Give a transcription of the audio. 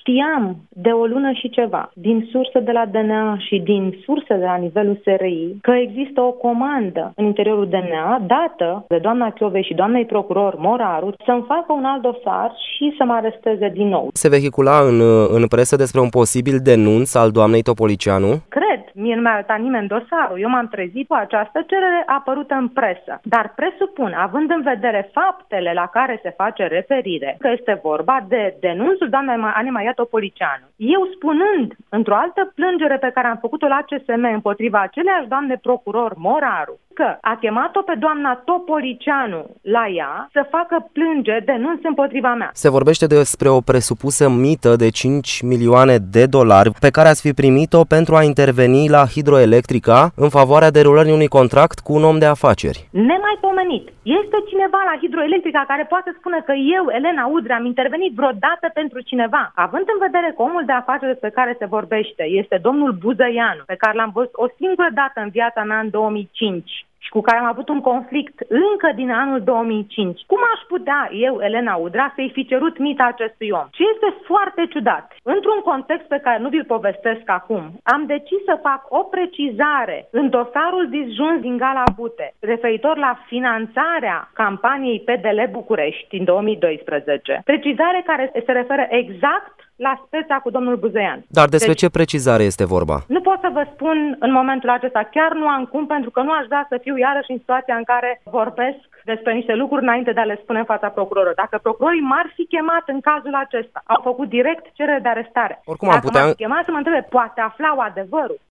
Știam de o lună și ceva, din surse de la DNA și din surse de la nivelul SRI, că există o comandă în interiorul DNA dată de doamna Chiove și doamnei procuror Moraru să-mi facă un alt dosar și să mă aresteze din nou. Se vehicula în presă despre un posibil denunț al doamnei Topoliceanu? Cred, mie nu mi-a arătat nimeni dosarul. Eu m-am trezit cu această cerere apărută în presă. Dar presupun, având în vedere faptele la care se face referire, că este vorba de denunțul doamnei Anemaia Topoliceanu. Eu spunând într-o altă plângere pe care am făcut-o la CSM împotriva aceleași doamne procuror Moraru, că a chemat-o pe doamna Topoliceanu la ea să facă denunț împotriva mea. Se vorbește despre o presupusă mită de 5 milioane de dolari pe care ați fi primit-o pentru a interveni la Hidroelectrica în favoarea derulării unui contract cu un om de afaceri. Nemaipomenit. Este cineva la Hidroelectrica care poate spune că eu, Elena Udrea, am intervenit vreodată pentru cineva? Având în vedere că omul de afaceri despre care se vorbește este domnul Buzăianu, pe care l-am văzut o singură dată în viața mea în 2005, și cu care am avut un conflict încă din anul 2005. Cum aș putea eu, Elena Udrea, să-i fi cerut mita acestui om? Și este foarte ciudat. Într-un context pe care nu vi-l povestesc acum, am decis să fac o precizare în dosarul disjuns din Gala Bute, referitor la finanțarea campaniei PDL București în 2012. Precizare care se referă exact la speța cu domnul Buzăian. Dar despre ce precizare este vorba? Nu pot să vă spun în momentul acesta, chiar nu am cum, pentru că nu aș da să fiu iarăși în situația în care vorbesc despre niște lucruri înainte de a le spune în fața procurorilor. Dacă procurorii m-ar fi chemat în cazul acesta, au făcut direct cerere de arestare. Oricum am putea... m-ar fi chemat să mă întrebe, poate aflau adevărul.